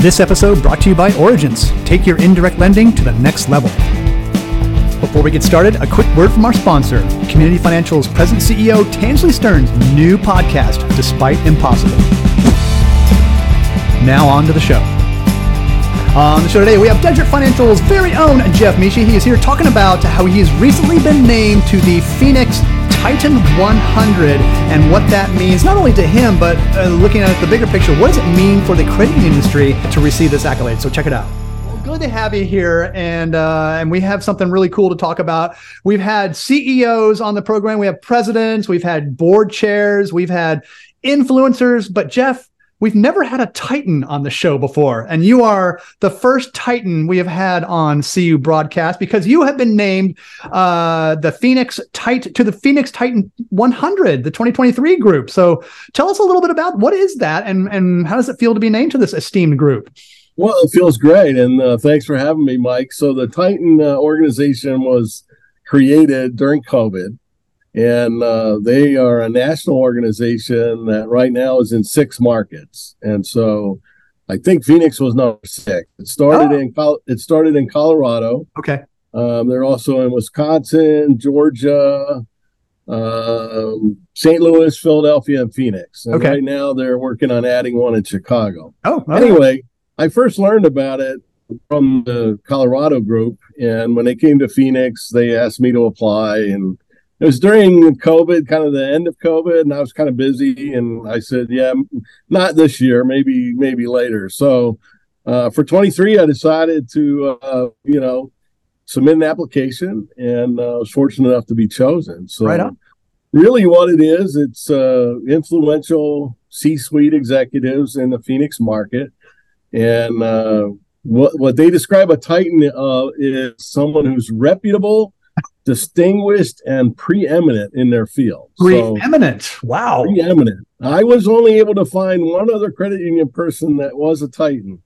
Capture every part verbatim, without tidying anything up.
This episode brought to you by Origence. Take your indirect lending to the next level. Before we get started, a quick word from our sponsor, Community Financial's President C E O Tansley Stearns' new podcast, Despite Impossible. Now on to the show. On the show today, we have Desert Financial's very own Jeff Mishi. He is here talking about how he has recently been named to the Phoenix Titan one hundred and what that means, not only to him, but uh, looking at the bigger picture, what does it mean for the credit industry to receive this accolade? So check it out. Well, good to have you here, and uh, and we have something really cool to talk about. We've had C E Os on the program, we have presidents, we've had board chairs, we've had influencers, but Jeff, we've never had a Titan on the show before, and you are the first Titan we have had on C U Broadcast because you have been named uh, the Phoenix Titan to the Phoenix Titan one hundred, the twenty twenty-three group. So tell us a little bit about what is that, and and how does it feel to be named to this esteemed group? Well, it feels great, and uh, thanks for having me, Mike. So the Titan uh, organization was created during COVID. And uh, they are a national organization that right now is in six markets. And so I think Phoenix was number six. It started oh. in Col- it started in Colorado. Okay. Um, they're also in Wisconsin, Georgia, um, Saint Louis, Philadelphia, and Phoenix. And okay. right now they're working on adding one in Chicago. Oh. Anyway, right. I first learned about it from the Colorado group. And when they came to Phoenix, they asked me to apply, and it was during COVID, kind of the end of COVID, and I was kind of busy. And I said, yeah, not this year, maybe maybe later. So uh, for twenty-three, I decided to, uh, you know, submit an application, and uh, I was fortunate enough to be chosen. So right on. Really what it is, it's uh, influential C-suite executives in the Phoenix market. And uh, what, what they describe a Titan uh, is someone who's reputable, distinguished, and preeminent in their field. Preeminent. So, wow. Preeminent. I was only able to find one other credit union person that was a Titan.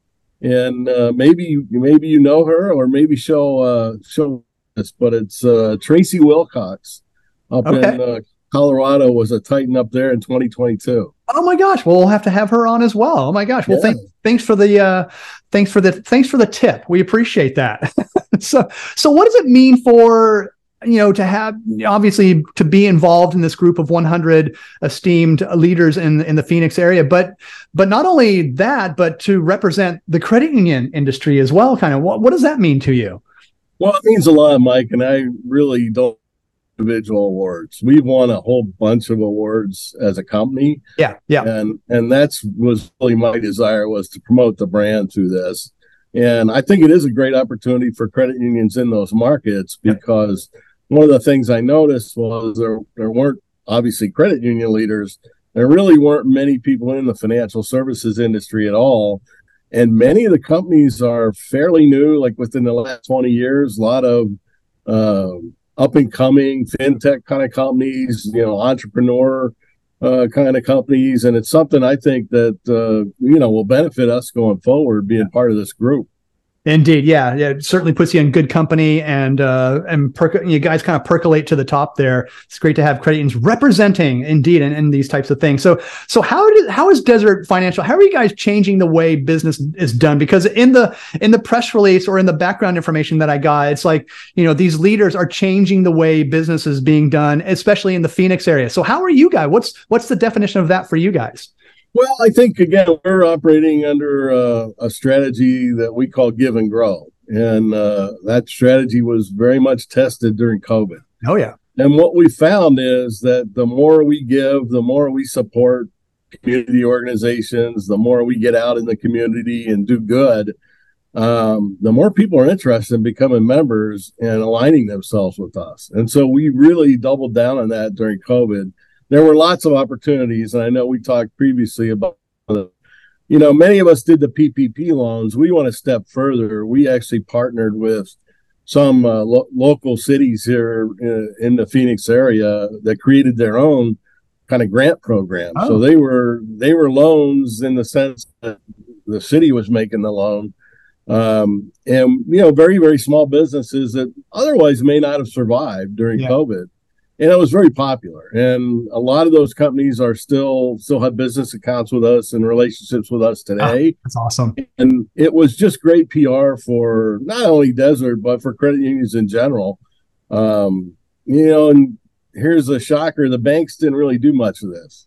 And uh, maybe maybe you know her, or maybe she'll uh, show this, but it's uh, Tracy Wilcox up okay. in uh, Colorado was a Titan up there in twenty twenty-two. Oh my gosh! Well, we'll have to have her on as well. Oh my gosh! Well, yeah. thanks thanks for the uh, thanks for the thanks for the tip. We appreciate that. so so what does it mean for, you know, to have, obviously, to be involved in this group of one hundred esteemed leaders in in the Phoenix area, but but not only that, but to represent the credit union industry as well. Kind of what what does that mean to you? Well, it means a lot, Mike, and I really don't. Individual awards. We've won a whole bunch of awards as a company. Yeah, yeah. And and that's was really my desire, was to promote the brand through this. And I think it is a great opportunity for credit unions in those markets, because yeah. one of the things I noticed was there, there weren't obviously credit union leaders. There really weren't many people in the financial services industry at all. And many of the companies are fairly new, like within the last twenty years, a lot of um, up and coming fintech kind of companies, you know, entrepreneur uh, kind of companies. And it's something I think that, uh, you know, will benefit us going forward, being yeah. part of this group. Indeed. Yeah. Yeah. It certainly puts you in good company, and, uh, and perc- you guys kind of percolate to the top there. It's great to have credit unions representing indeed in, in these types of things. So, so how did, how is Desert Financial, how are you guys changing the way business is done? Because in the, in the press release or in the background information that I got, it's like, you know, these leaders are changing the way business is being done, especially in the Phoenix area. So how are you guys? What's, what's the definition of that for you guys? Well, I think, again, we're operating under uh, a strategy that we call give and grow. And uh, that strategy was very much tested during COVID. Oh, yeah. And what we found is that the more we give, the more we support community organizations, the more we get out in the community and do good, um, the more people are interested in becoming members and aligning themselves with us. And so we really doubled down on that during COVID. There were lots of opportunities, and I know we talked previously about, you know, many of us did the P P P loans. We went a step further. We actually partnered with some uh, lo- local cities here in, in the Phoenix area that created their own kind of grant program. Oh. So they were they were loans in the sense that the city was making the loan, um, and you know, very very small businesses that otherwise may not have survived during yeah. COVID. and it was very popular. And a lot of those companies are still still have business accounts with us and relationships with us today. Oh, that's awesome. And it was just great P R for not only Desert, but for credit unions in general. Um, you know, and here's a shocker: the banks didn't really do much of this.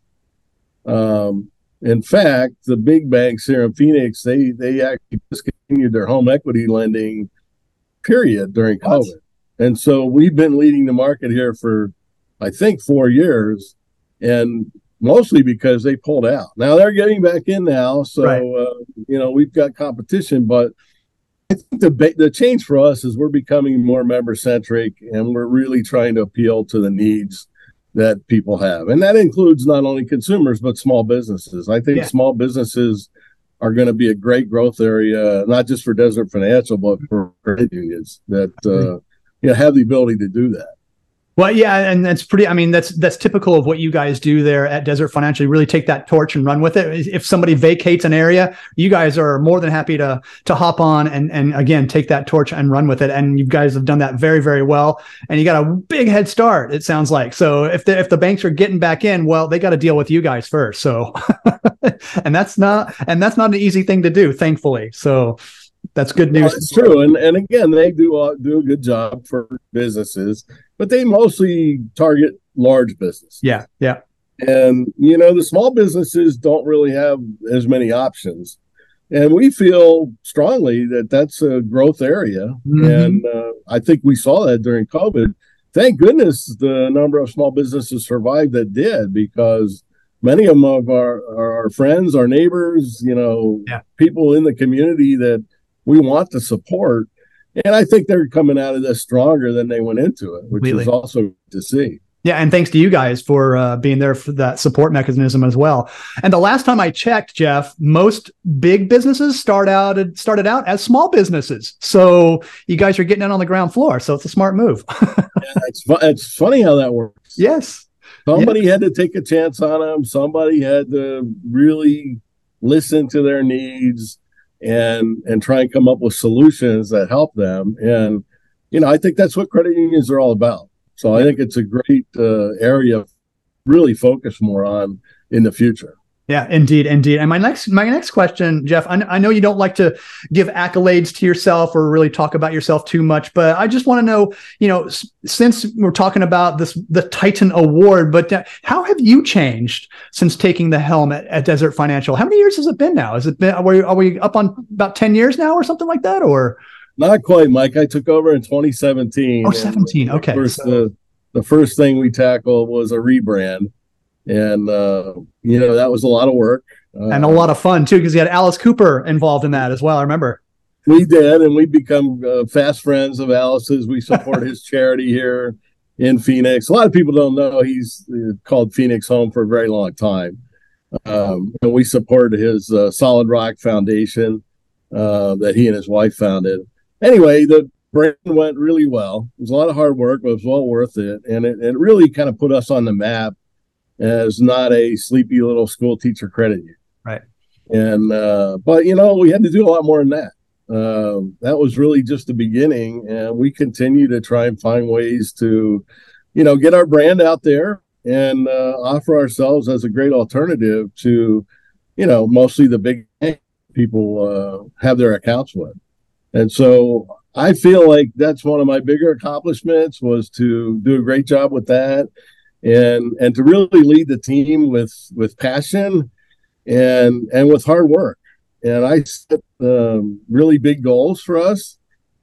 Um, in fact, the big banks here in Phoenix, they they actually discontinued their home equity lending, period, during COVID. What? And so we've been leading the market here for, I think, four years, and mostly because they pulled out. Now they're getting back in now, so right. uh, you know we've got competition. But I think the the change for us is we're becoming more member centric, and we're really trying to appeal to the needs that people have, and that includes not only consumers but small businesses. I think yeah. small businesses are going to be a great growth area, not just for Desert Financial, but for credit unions that. Uh, You know, have the ability to do that. Well, yeah, and that's pretty. I mean, that's that's typical of what you guys do there at Desert Financial. You really take that torch and run with it. If somebody vacates an area, you guys are more than happy to to hop on and and again take that torch and run with it. And you guys have done that very very well. And you got a big head start. It sounds like. So if the if the banks are getting back in, well, they got to deal with you guys first. So, and that's not and that's not an easy thing to do, thankfully. So. That's good news. Well, it's true. And and again, they do uh, do a good job for businesses, but they mostly target large businesses. Yeah. Yeah. And, you know, the small businesses don't really have as many options. And we feel strongly that that's a growth area. Mm-hmm. And uh, I think we saw that during COVID. Thank goodness the number of small businesses survived that did, because many of them of our, our friends, our neighbors, you know, yeah. people in the community that we want to support. And I think they're coming out of this stronger than they went into it, which Completely. Is also good to see. Yeah, and thanks to you guys for uh, being there for that support mechanism as well. And the last time I checked, Jeff, most big businesses start out started out as small businesses. So you guys are getting in on the ground floor. So it's a smart move. Yeah, it's fu- it's funny how that works. Yes. Somebody yes. had to take a chance on them. Somebody had to really listen to their needs and and try and come up with solutions that help them. And, you know, I think that's what credit unions are all about. So I think it's a great uh, area to really focus more on in the future. Yeah, indeed, indeed. And my next my next question, Jeff, I, I know you don't like to give accolades to yourself or really talk about yourself too much, but I just want to know, you know, s- since we're talking about this, the Titan Award, but uh, how have you changed since taking the helm at, at Desert Financial? How many years has it been now? Has it been, are we, are we up on about ten years now or something like that? Or not quite, Mike. I took over in twenty seventeen. Oh, seventeen. Okay. First, so. the, the first thing we tackled was a rebrand. And, uh, you know, that was a lot of work. Uh, and a lot of fun, too, because you had Alice Cooper involved in that as well, I remember. We did, and we've become uh, fast friends of Alice's. We support his charity here in Phoenix. A lot of people don't know he's uh, called Phoenix Home for a very long time. Um, and we support his uh, Solid Rock Foundation uh, that he and his wife founded. Anyway, the brand went really well. It was a lot of hard work, but it was well worth it. And it, it really kind of put us on the map as not a sleepy little school teacher credit union. Right. And, uh, but, you know, we had to do a lot more than that. Um, that was really just the beginning. And we continue to try and find ways to, you know, get our brand out there and uh, offer ourselves as a great alternative to, you know, mostly the big people uh, have their accounts with. And so I feel like that's one of my bigger accomplishments, was to do a great job with that. And and to really lead the team with with passion and and with hard work. And I set um, really big goals for us.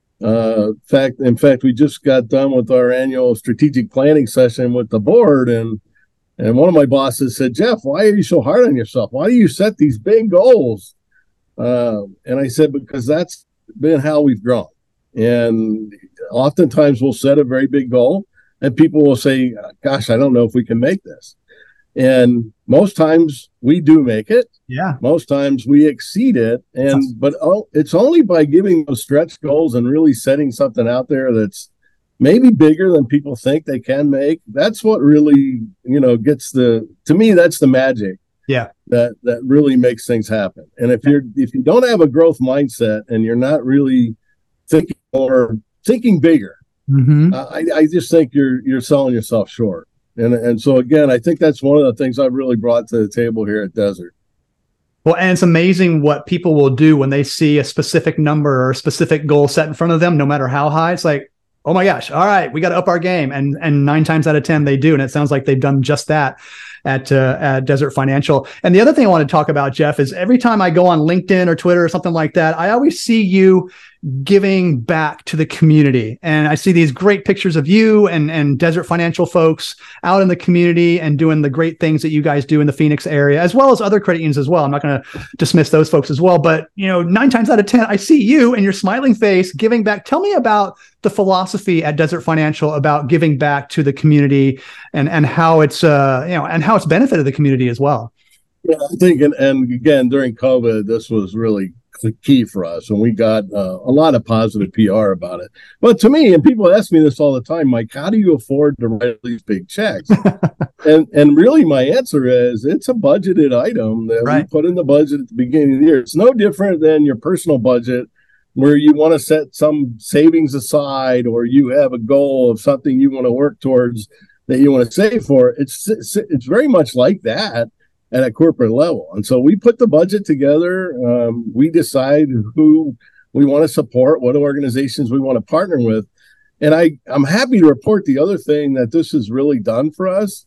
Uh, in fact, in fact, we just got done with our annual strategic planning session with the board, and and one of my bosses said, "Jeff, why are you so hard on yourself? Why do you set these big goals?" Uh, and I said, "Because that's been how we've grown. And oftentimes we'll set a very big goal." And people will say, "Gosh, I don't know if we can make this." And most times we do make it. Yeah. Most times we exceed it. And but oh, it's only by giving those stretch goals and really setting something out there that's maybe bigger than people think they can make. That's what really, you know, gets the, to me, that's the magic. Yeah. That that really makes things happen. And if you're if you don't have a growth mindset and you're not really thinking or thinking bigger, Mm-hmm. uh, I, I just think you're you're selling yourself short. And and so again, I think that's one of the things I've really brought to the table here at Desert. Well, and it's amazing what people will do when they see a specific number or a specific goal set in front of them, no matter how high. It's like, oh my gosh, all right, we got to up our game. And and nine times out of ten, they do. And it sounds like they've done just that at, uh, at Desert Financial. And the other thing I want to talk about, Jeff, is every time I go on LinkedIn or Twitter or something like that, I always see you giving back to the community. And I see these great pictures of you and, and Desert Financial folks out in the community and doing the great things that you guys do in the Phoenix area, as well as other credit unions as well. I'm not going to dismiss those folks as well, but you know, nine times out of ten, I see you and your smiling face giving back. Tell me about the philosophy at Desert Financial about giving back to the community and, and how it's, uh, you know, and how it's benefited the community as well. Yeah, I think, and, and again, during COVID, this was really the key for us, and we got uh, a lot of positive P R about it. But to me, and people ask me this all the time, Mike, how do you afford to write these big checks? and and really, my answer is it's a budgeted item that right. we put in the budget at the beginning of the year. It's no different than your personal budget, where you want to set some savings aside, or you have a goal of something you want to work towards that you want to save for. It's it's very much like that at a corporate level. And so we put the budget together. Um, we decide who we want to support, what organizations we want to partner with. And I, I'm happy to report the other thing that this has really done for us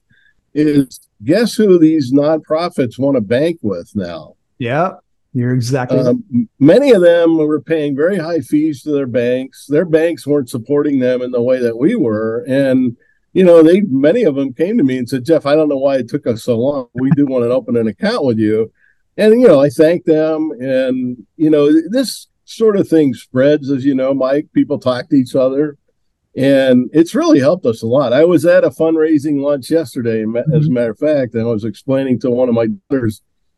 is guess who these nonprofits want to bank with now? Yeah, you're exactly um, right. Many of them were paying very high fees to their banks. Their banks weren't supporting them in the way that we were. And you know, they many of them came to me and said, Jeff, I don't know why it took us so long. We do want to open an account with you. And, you know, I thank them. And, you know, this sort of thing spreads, as you know, Mike. People talk to each other. And it's really helped us a lot. I was at a fundraising lunch yesterday, mm-hmm. as a matter of fact, and I was explaining to one of my daughters,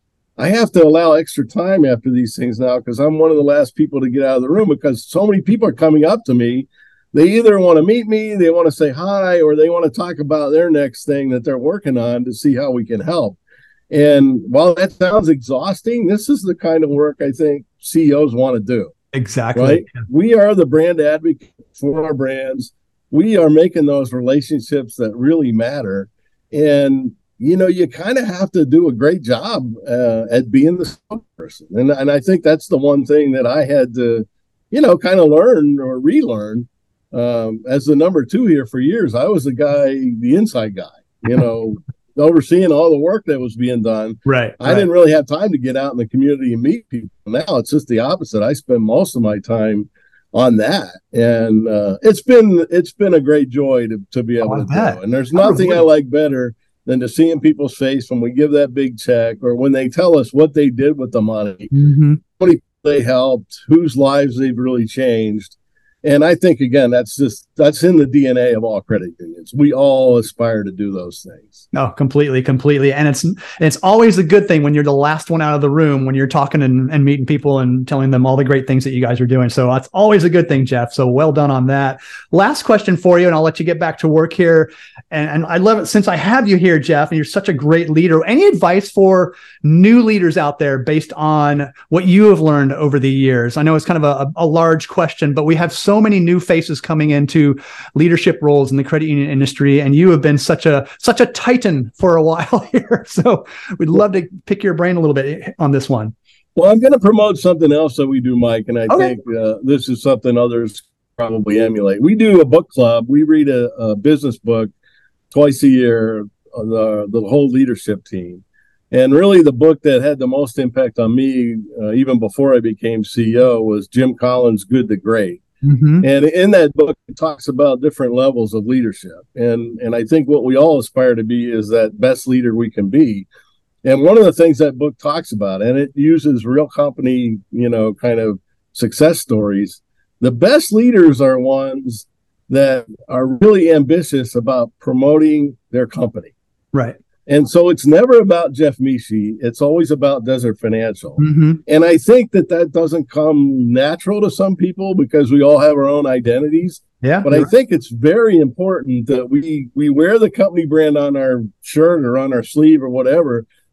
I have to allow extra time after these things now because I'm one of the last people to get out of the room because so many people are coming up to me. They either want to meet me, they want to say hi, or they want to talk about their next thing that they're working on to see how we can help. And while that sounds exhausting, this is the kind of work I think C E Os want to do. Exactly. Right? We are the brand advocate for our brands. We are making those relationships that really matter. And, you know, you kind of have to do a great job uh, at being the spokesperson. And, and I think that's the one thing that I had to, you know, kind of learn or relearn. Um, as the number two here for years, I was the guy, the inside guy, you know, overseeing all the work that was being done. Right. I right. didn't really have time to get out in the community and meet people. Now it's just the opposite. I spend most of my time on that. And uh, it's been it's been a great joy to, to be able oh, to do. And there's nothing I, I like better than to see in people's face when we give that big check or when they tell us what they did with the money, mm-hmm. how many people they helped, whose lives they've really changed. And I think, again, that's just that's in the D N A of all credit unions. We all aspire to do those things. No, completely, completely. And it's it's always a good thing when you're the last one out of the room, when you're talking and, and meeting people and telling them all the great things that you guys are doing. So that's always a good thing, Jeff. So well done on that. Last question for you, and I'll let you get back to work here. And, and I love it since I have you here, Jeff, and you're such a great leader. Any advice for new leaders out there based on what you have learned over the years? I know it's kind of a, a large question, but we have so many new faces coming into leadership roles in the credit union industry, and you have been such a such a titan for a while here. So we'd love to pick your brain a little bit on this one. Well, I'm going to promote something else that we do, Mike, and I okay. think uh, this is something others probably emulate. We do a book club. We read a, a business book twice a year, uh, the, the whole leadership team. And really the book that had the most impact on me, uh, even before I became C E O, was Jim Collins' Good to Great. Mm-hmm. And in that book, it talks about different levels of leadership. And, and I think what we all aspire to be is that best leader we can be. And one of the things that book talks about, and it uses real company, you know, kind of success stories. The best leaders are ones that are really ambitious about promoting their company. Right. And so it's never about Jeff Mishi. It's always about Desert Financial. Mm-hmm. And I think that that doesn't come natural to some people because we all have our own identities. Yeah. But I right. think it's very important that we, we wear the company brand on our shirt or on our sleeve or whatever,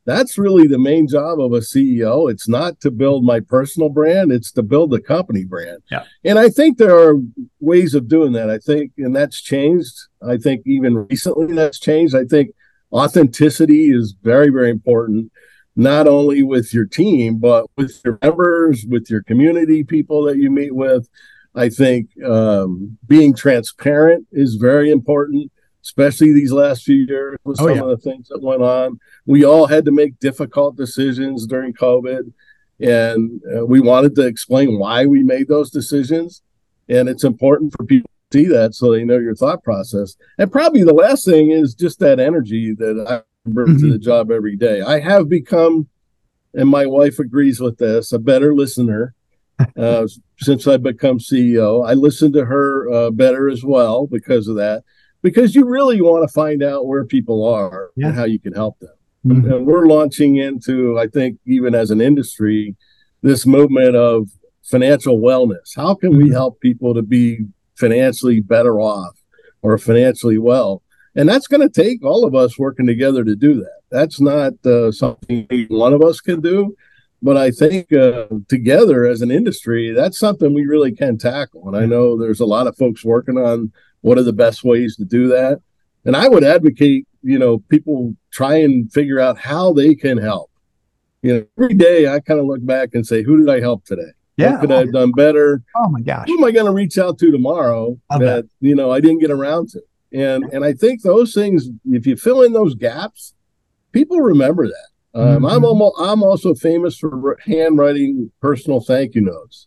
That's really the main job of a C E O. It's not to build my personal brand, it's to build the company brand. Yeah. And I think there are ways of doing that. I think, and that's changed. I think even recently that's changed. I think authenticity is very, very important, not only with your team, but with your members, with your community people that you meet with. I think um, being transparent is very important, especially these last few years with Oh, some yeah. of the things that went on. We all had to make difficult decisions during COVID, and uh, we wanted to explain why we made those decisions. And it's important for people to see that so they know your thought process. And probably the last thing is just that energy that I bring Mm-hmm. to the job every day. I have become, and my wife agrees with this, a better listener uh, since I've become C E O. I listen to her uh, better as well because of that, because you really want to find out where people are Yeah. and how you can help them. Mhm. And we're launching into, I think, even as an industry, this movement of financial wellness. How can we Mhm. help people to be financially better off or financially well? And that's going to take all of us working together to do that. That's not uh, something one of us can do, but I think uh, together as an industry, that's something we really can tackle. And I know there's a lot of folks working on what are the best ways to do that. And I would advocate, you know, people try and figure out how they can help. You know, every day I kind of look back and say, who did I help today? Yeah. What could I have done better? Oh my gosh. Who am I going to reach out to tomorrow Love that, that. you know, I didn't get around to? And and I think those things, if you fill in those gaps, people remember that. Um, Mhm. I'm almost, I'm also famous for handwriting personal thank you notes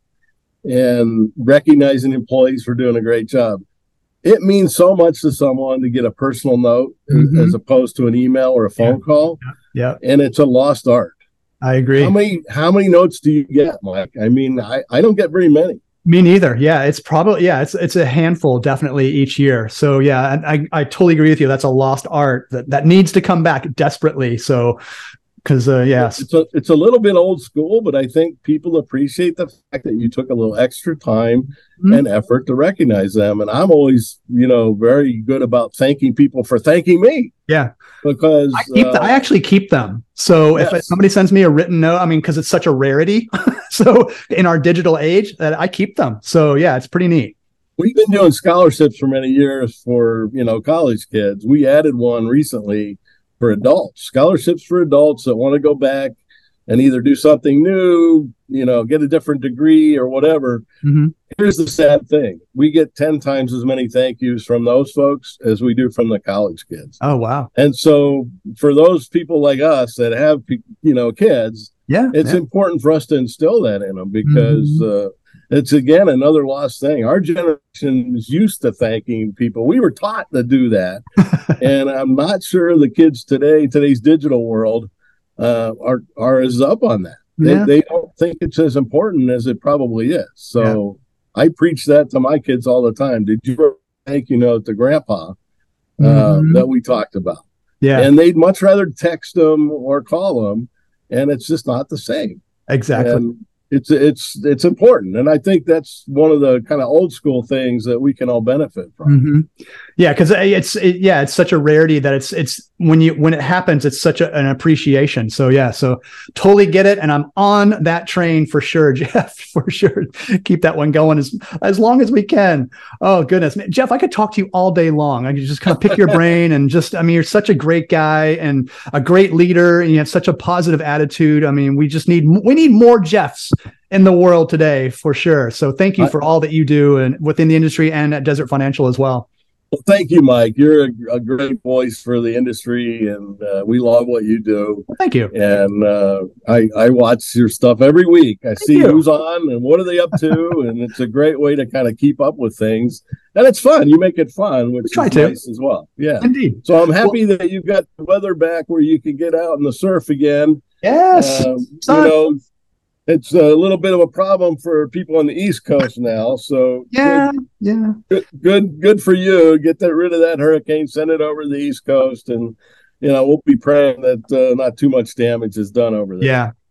and recognizing employees for doing a great job. It means so much to someone to get a personal note Mhm. as opposed to an email or a phone call, Yeah, and it's a lost art. I agree. How many how many notes do you get, Mike? I mean, I, I don't get very many. Me neither. Yeah, it's probably yeah, it's it's a handful definitely each year. So yeah, and I I totally agree with you. That's a lost art that that needs to come back desperately. So because uh, yes, It's a, it's a little bit old school, but I think people appreciate the fact that you took a little extra time Mhm. and effort to recognize them. And I'm always, you know, very good about thanking people for thanking me yeah, because I keep. The, uh, I actually keep them. So if Yes. somebody sends me a written note, I mean, because it's such a rarity. So in our digital age, that I keep them. So yeah, it's pretty neat. we've been doing scholarships for many years for, you know, college kids. We added one recently for adults, scholarships for adults that want to go back and either do something new, you know, get a different degree or whatever. Mhm. Here's the sad thing. We get ten times as many thank yous from those folks as we do from the college kids. Oh wow. And so for those people like us that have, you know, kids, Yeah. it's yeah. important for us to instill that in them because uh, it's, again, another lost thing. Our generation is used to thanking people. We were taught to do that. And I'm not sure the kids today, today's digital world, uh, are, are as up on that. They, Yeah. they don't think it's as important as it probably is. So I preach that to my kids all the time. Did you ever thank you note to grandpa uh, Mhm. that we talked about? Yeah. And they'd much rather text them or call them, and it's just not the same. Exactly. And it's it's it's important, and I think that's one of the kind of old school things that we can all benefit from. hmm Yeah, because it's it, yeah, it's such a rarity that it's it's when you when it happens, it's such a, an appreciation. So yeah, so totally get it, and I'm on that train for sure, Jeff, for sure. Keep that one going as as long as we can. Oh goodness, Man, Jeff, I could talk to you all day long. I could just kind of pick your brain and just I mean, you're such a great guy and a great leader, and you have such a positive attitude. I mean, we just need we need more Jeffs in the world today for sure. So thank you for all that you do and within the industry and at Desert Financial as well. Well, thank you, Mike. You're a, a great voice for the industry, and uh, we love what you do. Well, thank you. And uh, I, I watch your stuff every week. I see you. who's on and what are they up to, and it's a great way to kind of keep up with things. And it's fun. You make it fun, which try is to. nice as well. Yeah. Indeed. So I'm happy that you've got the weather back where you can get out in the surf again. Yes. Um, you Son. know, it's a little bit of a problem for people on the East Coast now. So Yeah. Yeah. good, good, good for you. Get that rid of that hurricane. Send it over to the East Coast, and you know we'll be praying that uh, not too much damage is done over there. Yeah.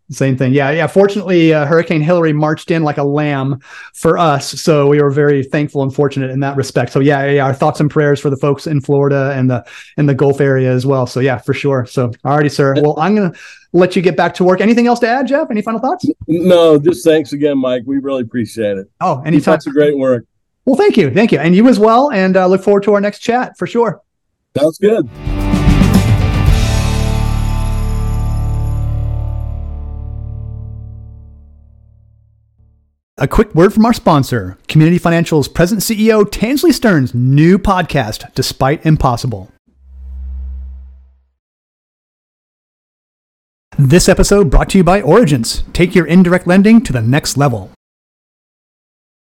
Same thing. Yeah. Yeah. Fortunately, uh, Hurricane Hillary marched in like a lamb for us. So we were very thankful and fortunate in that respect. So yeah, yeah, our thoughts and prayers for the folks in Florida and the, in the Gulf area as well. So yeah, for sure. So, alrighty, sir. Well, I'm going to let you get back to work. Anything else to add, Jeff? Any final thoughts? No, just thanks again, Mike. We really appreciate it. Oh, anytime. That's a great work. Well, thank you. Thank you. And you as well. And uh, look forward to our next chat for sure. Sounds good. A quick word from our sponsor, Community Financial's President C E O Tansley Stearns' new podcast, Despite Impossible. This episode brought to you by Origence. Take your indirect lending to the next level.